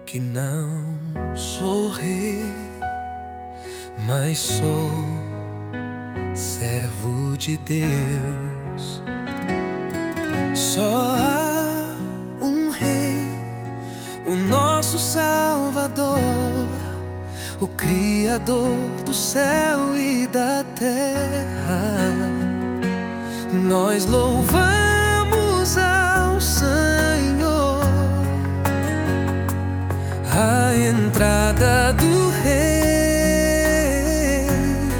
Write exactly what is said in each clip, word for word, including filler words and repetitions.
que não sou rei, mas sou servo de Deus. Só há um rei, o nosso Salvador, o Criador do céu e da terra. Nós louvamos ao Senhor, a entrada do Rei.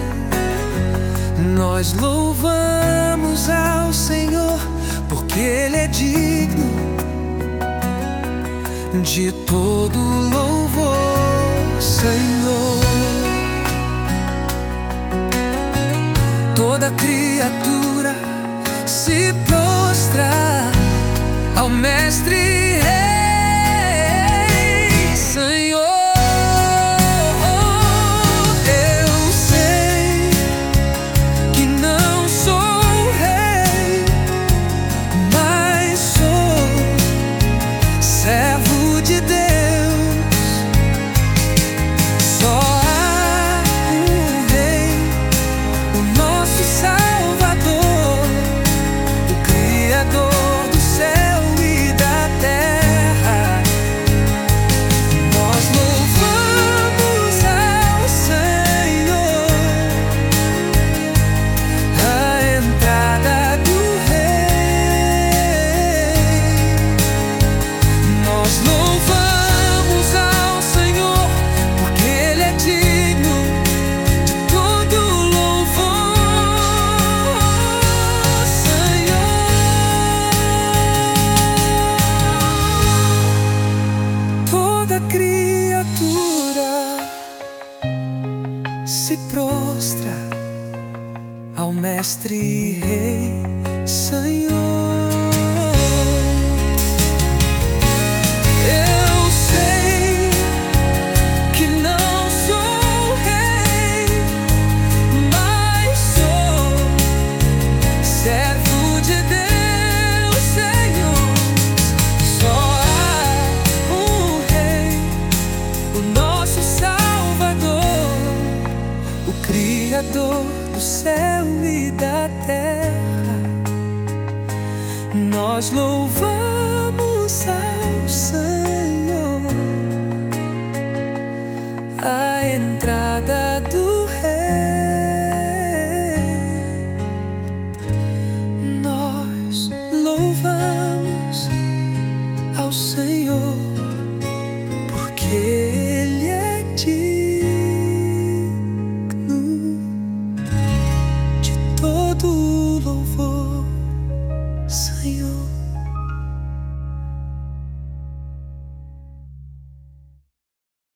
Nós louvamos ao Senhor, porque Ele é digno de todo louvor, Senhor. Toda criatura se prostra ao Mestre Rei, Senhor. Eu sei que não sou rei, mas sou servo de Deus. Só há um rei, o nosso Salvador, o Criador do céu e da terra. Nós louvamos ao Senhor, a entrada do Rei. Nós louvamos ao Senhor, porque Ele é digno de todo louvor, Senhor. Toda criatura se prostra ao Mestre Rei, Senhor. Eu sei que não sou rei, mas sou servo de Deus, Senhor. Só há um rei, o nosso Salvador, o Criador do céu e da terra. Nós louvamos ao Senhor, a entrar